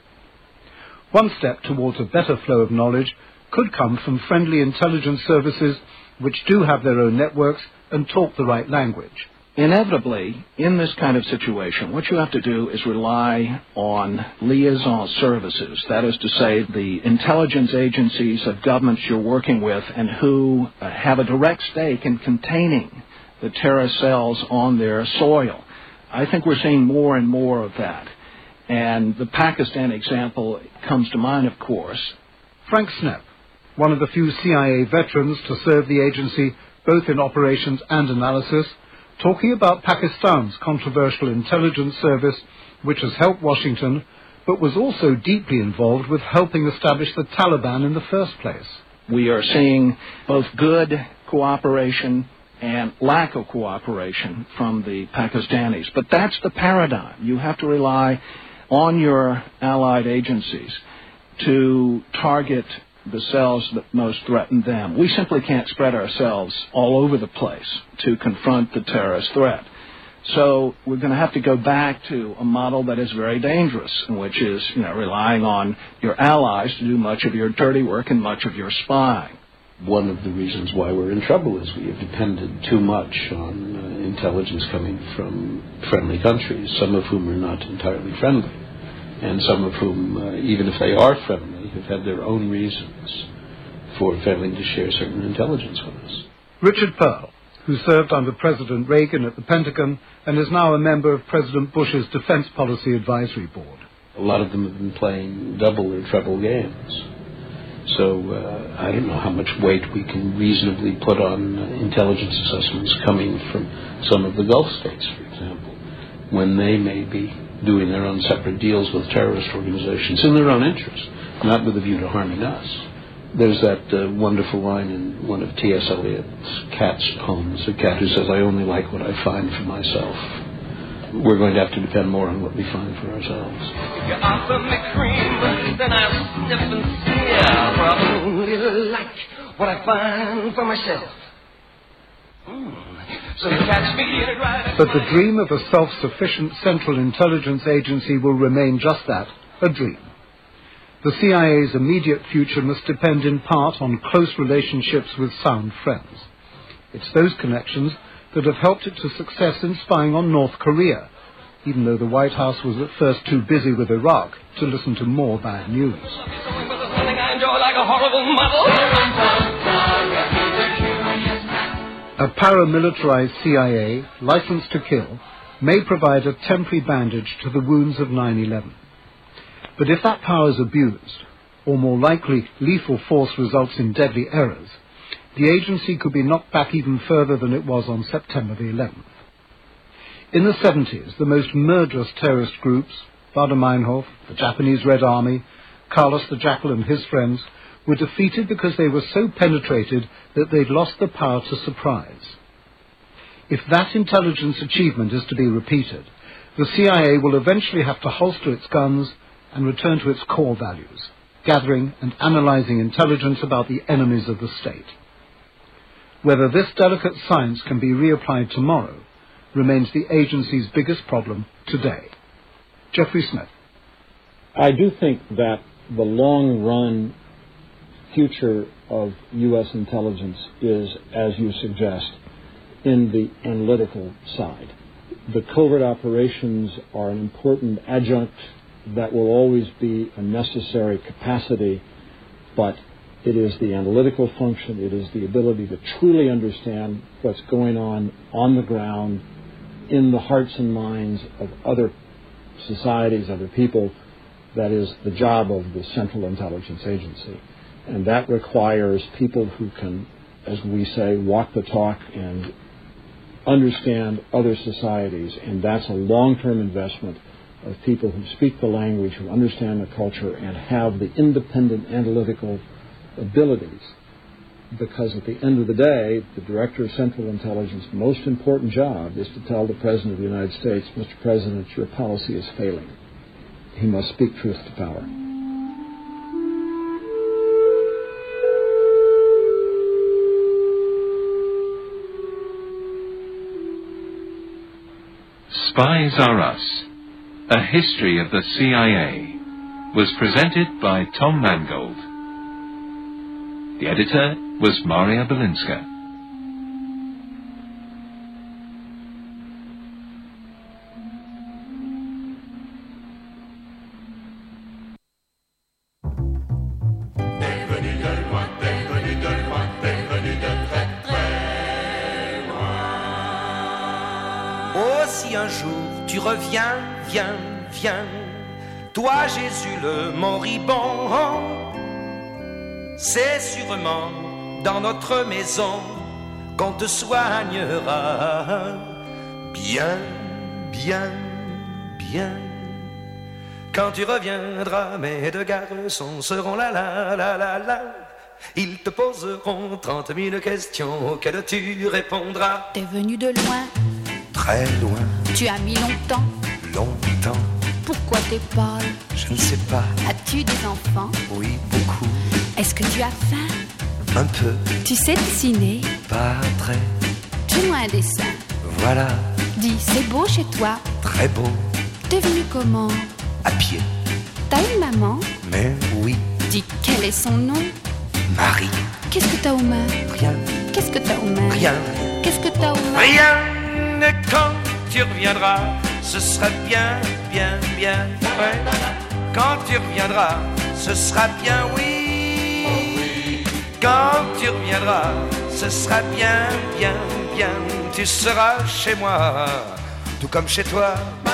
One step towards a better flow of knowledge could come from friendly intelligence services which do have their own networks and talk the right language. Inevitably, in this kind of situation, what you have to do is rely on liaison services. That is to say, the intelligence agencies of governments you're working with and who have a direct stake in containing the terrorist cells on their soil. I think we're seeing more and more of that. And the Pakistan example comes to mind, of course. Frank Snepp, one of the few CIA veterans to serve the agency both in operations and analysis, talking about Pakistan's controversial intelligence service, which has helped Washington, but was also deeply involved with helping establish the Taliban in the first place. We are seeing both good cooperation and lack of cooperation from the Pakistanis. But that's the paradigm. You have to rely on your allied agencies to target the cells that most threaten them. We simply can't spread ourselves all over the place to confront the terrorist threat. So we're going to have to go back to a model that is very dangerous, which is, relying on your allies to do much of your dirty work and much of your spying. One of the reasons why we're in trouble is we have depended too much on intelligence coming from friendly countries, some of whom are not entirely friendly, and some of whom, even if they are friendly, have had their own reasons for failing to share certain intelligence with us. Richard Pearl, who served under President Reagan at the Pentagon and is now a member of President Bush's Defense Policy Advisory Board. A lot of them have been playing double or treble games. So I don't know how much weight we can reasonably put on intelligence assessments coming from some of the Gulf states, for example, when they may be doing their own separate deals with terrorist organizations in their own interest, not with a view to harming us. There's that wonderful line in one of T.S. Eliot's Cat's poems, a cat who says, "I only like what I find for myself." We're going to have to depend more on what we find for ourselves. If you offer me cream, then I'll sniff and sneer. I only like what I find for myself. So you catch me right. But the dream of a self-sufficient Central Intelligence Agency will remain just that, a dream. The CIA's immediate future must depend in part on close relationships with sound friends. It's those connections that have helped it to success in spying on North Korea, even though the White House was at first too busy with Iraq to listen to more bad news. A paramilitarized CIA, licensed to kill, may provide a temporary bandage to the wounds of 9/11. But if that power is abused, or more likely lethal force results in deadly errors, the agency could be knocked back even further than it was on September the 11th. In the 70s, the most murderous terrorist groups, Baader-Meinhof, the Japanese Red Army, Carlos the Jackal and his friends, were defeated because they were so penetrated that they'd lost the power to surprise. If that intelligence achievement is to be repeated, the CIA will eventually have to holster its guns and return to its core values, gathering and analyzing intelligence about the enemies of the state. Whether this delicate science can be reapplied tomorrow remains the agency's biggest problem today. Jeffrey Smith. I do think that the long-run future of U.S. intelligence is, as you suggest, in the analytical side. The covert operations are an important adjunct that will always be a necessary capacity, but it is the analytical function, it is the ability to truly understand what's going on the ground, in the hearts and minds of other societies, other people, that is the job of the Central Intelligence Agency. And that requires people who can, as we say, walk the talk and understand other societies, and that's a long-term investment of people who speak the language, who understand the culture, and have the independent analytical abilities. Because at the end of the day, the Director of Central Intelligence's most important job is to tell the President of the United States, "Mr. President, your policy is failing." He must speak truth to power. Spies Are Us, A History of the CIA, was presented by Tom Mangold. The editor was Maria Belinska. Oh, si un jour tu reviens, viens, toi Jésus le moribond, c'est sûrement dans notre maison qu'on te soignera. Bien, quand tu reviendras, mes deux garçons seront là. Ils te poseront 30 000 questions auxquelles tu répondras. T'es venu de loin, Très loin, tu as mis longtemps. Pourquoi t'es pâle? Je ne sais pas. As-tu des enfants? Oui, beaucoup. Est-ce que tu as faim? Un peu. Tu sais dessiner? Pas très. Fais-moi un dessin. Voilà. Dis, c'est beau chez toi? Très beau. T'es venu comment? À pied. T'as une maman? Mais oui. Dis, quel est son nom? Marie. Qu'est-ce que t'as aux mains? Rien. Qu'est-ce que t'as aux mains? Rien. Qu'est-ce que t'as aux mains? Rien. Quand tu reviendras, ce sera bien, bien, bien. Ouais. Quand tu reviendras, ce sera bien, oui. Quand tu reviendras, ce sera bien, bien, bien. Tu seras chez moi, tout comme chez toi.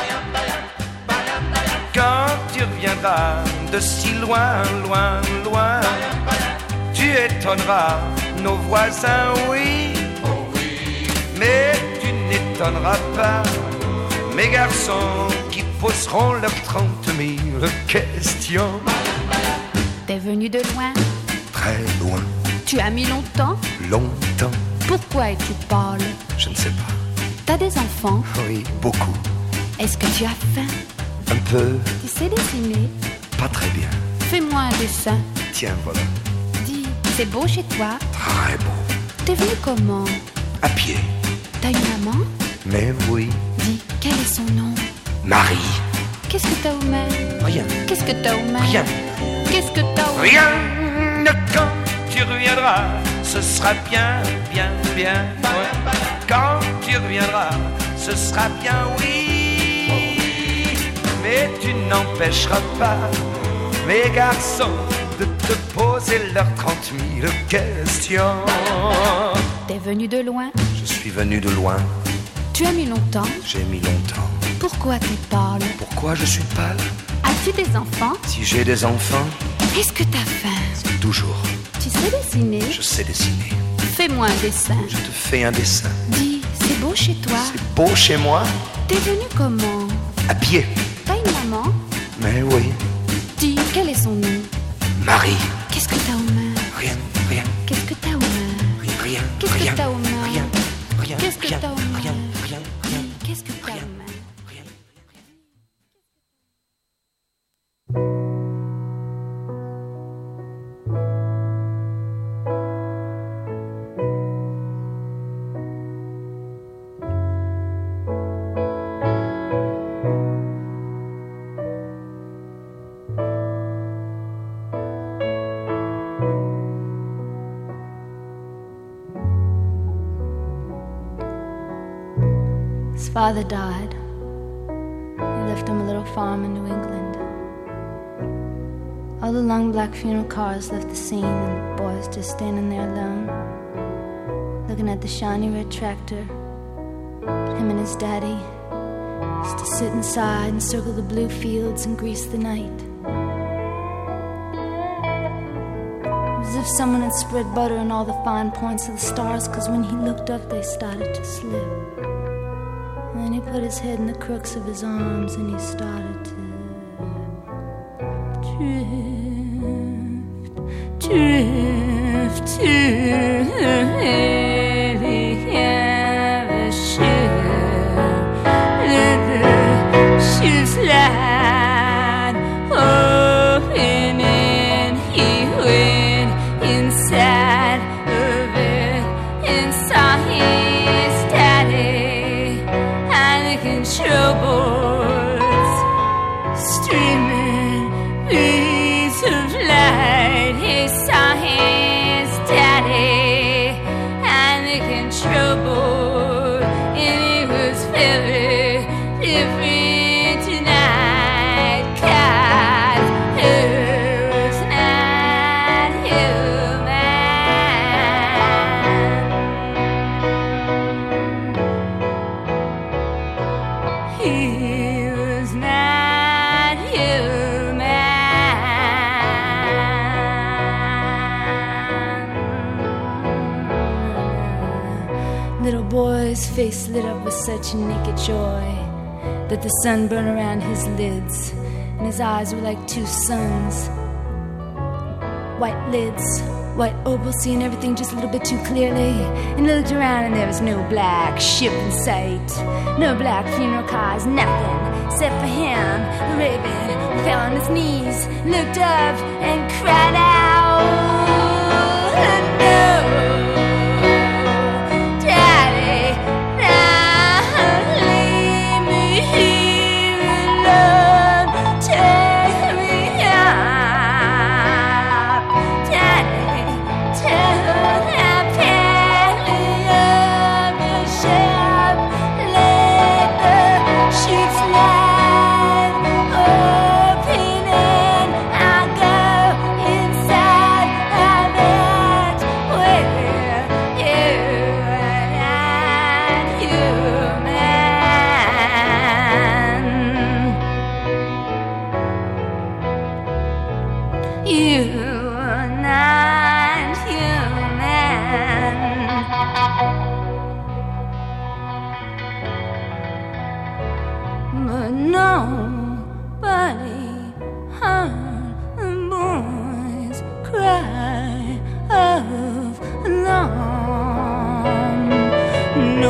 Quand tu reviendras de si loin, loin, loin, tu étonneras nos voisins, oui. Mais tu n'étonneras pas mes garçons qui poseront leurs 30 000 questions. T'es venu de loin? Très loin. Tu as mis longtemps? Longtemps. Pourquoi es-tu pâle? Je ne sais pas. T'as des enfants? Oui, beaucoup. Est-ce que tu as faim? Un peu. Tu sais dessiner? Pas très bien. Fais-moi un dessin. Tiens, voilà. Dis, c'est beau chez toi? Très beau. T'es venu comment? À pied. T'as une maman? Mais oui. Dis, quel est son nom? Marie. Qu'est-ce que t'as aux mains? Rien. Qu'est-ce que t'as aux mains? Rien. Qu'est-ce que t'as aux mains? Rien. Quand tu reviendras, ce sera bien, bien, bien. Ouais. Quand tu reviendras, ce sera bien, oui. Mais tu n'empêcheras pas mes garçons de te poser leurs 30 000 questions. T'es venu de loin? Je suis venu de loin. Tu as mis longtemps? J'ai mis longtemps. Pourquoi t'es pâle? Pourquoi je suis pâle? As-tu des enfants? Si j'ai des enfants. Est-ce que t'as faim? Toujours. Tu sais dessiner? Je sais dessiner. Fais-moi un dessin. Je te fais un dessin. Dis, c'est beau chez toi? C'est beau chez moi? T'es venu comment? À pied. T'as une maman? Mais oui. Dis, quel est son nom? Marie. Qu'est-ce que t'as aux mains? Rien, rien. Qu'est-ce que t'as aux mains? Rien, Qu'est-ce que t'as aux mains? Rien, rien. Qu'est-ce que t'as aux mains? Rien, rien, rien. Qu'est-ce que t'as aux mains? His father died. He left him a little farm in New England. All the long black funeral cars left the scene, and the boys just standing there alone, looking at the shiny red tractor. Him and his daddy used to sit inside and circle the blue fields and grease the night. It was as if someone had spread butter on all the fine points of the stars, 'cause when he looked up they started to slip. And then he put his head in the crooks of his arms and he started to drift, drift to the ship. Let the ship slide open and he went inside of it and saw his daddy and the control boards streaming beams of light. He saw his daddy and the control board, and it was very different tonight, 'cause it was not human. He was not human. Little boy's face lit up with such naked joy that the sun burned around his lids, and his eyes were like two suns. White lids, white opal, seeing everything just a little bit too clearly. And he looked around and there was no black ship in sight, no black funeral cars, nothing except for him. The raven fell on his knees, looked up and cried out.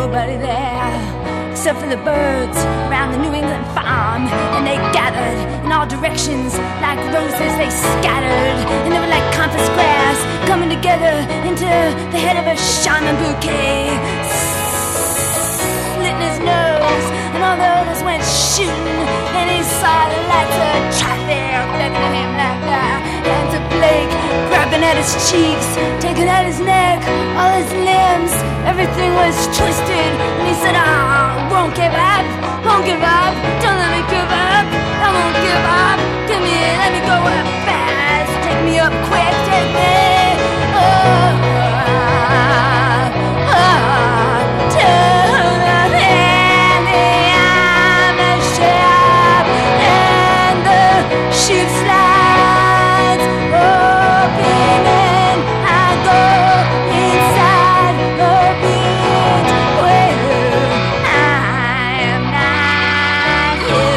nobody there, except for the birds around the New England farm. And they gathered in all directions like roses, they scattered, and they were like compass grass coming together into the head of a shaman bouquet. Slitting his nose, and all the others went shooting, and he saw the lights of traffic beckoning him like that. Hands of Blake grabbing at his cheeks, taking at his neck, all his limbs, everything was twisted. And he said, I won't give up, won't give up, don't let me give up, I won't give up, come here, let me go up fast, take me up quick, take me to the end, I'm a ship, and the ship slides open, and I go inside of it, where I am not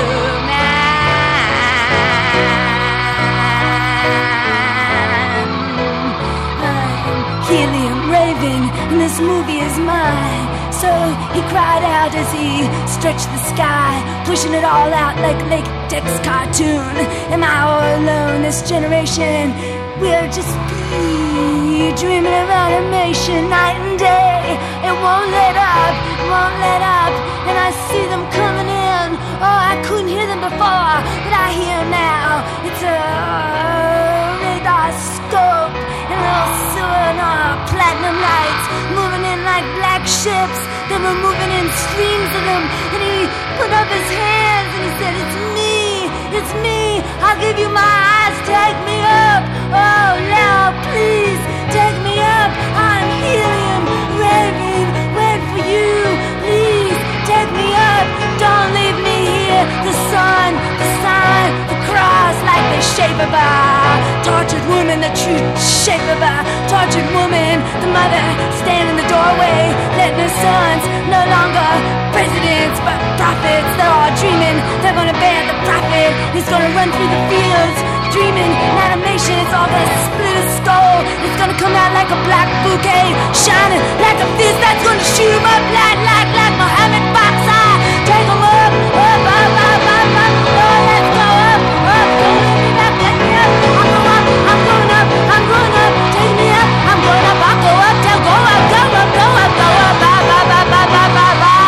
human. I'm helium raving, and this movie is mine. So he cried out as he stretched the sky, pushing it all out like a latex cartoon. Am I all alone? This generation will just be dreaming of animation night and day. It won't let up, it won't let up. And I see them coming in. Oh, I couldn't hear them before, but I hear now. It's a radar scope, and those silver platinum lights moving in like black ships. They were moving in streams of them, and he put up his hands and he said, it's me, I'll give you my eyes, take me up. Oh, now please take me up. I'm helium raving, wait for you, please take me up. Don't leave me here. The sun, the sign, the cross, like the shape of a tortured woman, the true shape of a tortured woman. The mother stand in the doorway, letting her sons no longer presidents but prophets. They're all dreaming they're gonna bear the prophet. He's gonna run through the fields dreaming in animation. It's all gonna split his skull. It's gonna come out like a black bouquet, shining like a fist that's gonna shoot him up like Mohammed Boxer. Take him up, up, up, up, up, up. Oh, let's go up, up. Don't let me back, let me up. I'm going up, I'm going up, I'm going up. Take me up, I'm going up, I'll go up, tell go up, go up, go up, go up, up, up, up, up, up, up, up.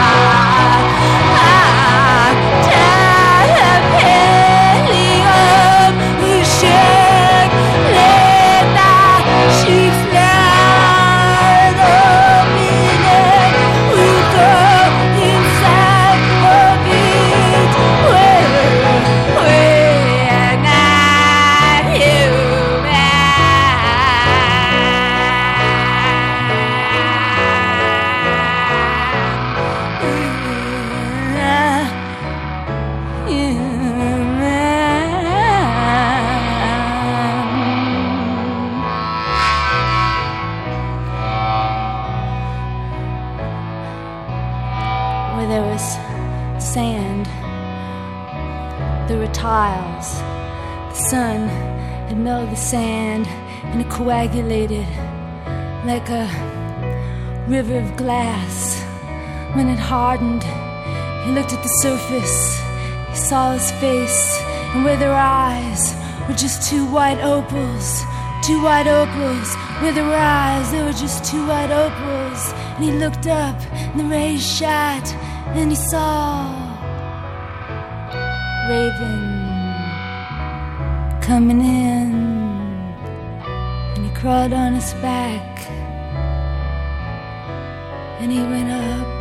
Tiles. The sun had melted the sand and it coagulated like a river of glass. When it hardened, he looked at the surface. He saw his face, and where their eyes were just two white opals. Two white opals. Where there were eyes, there were just two white opals. And he looked up, and the rays shot, and he saw Raven coming in, and he crawled on his back, and he went up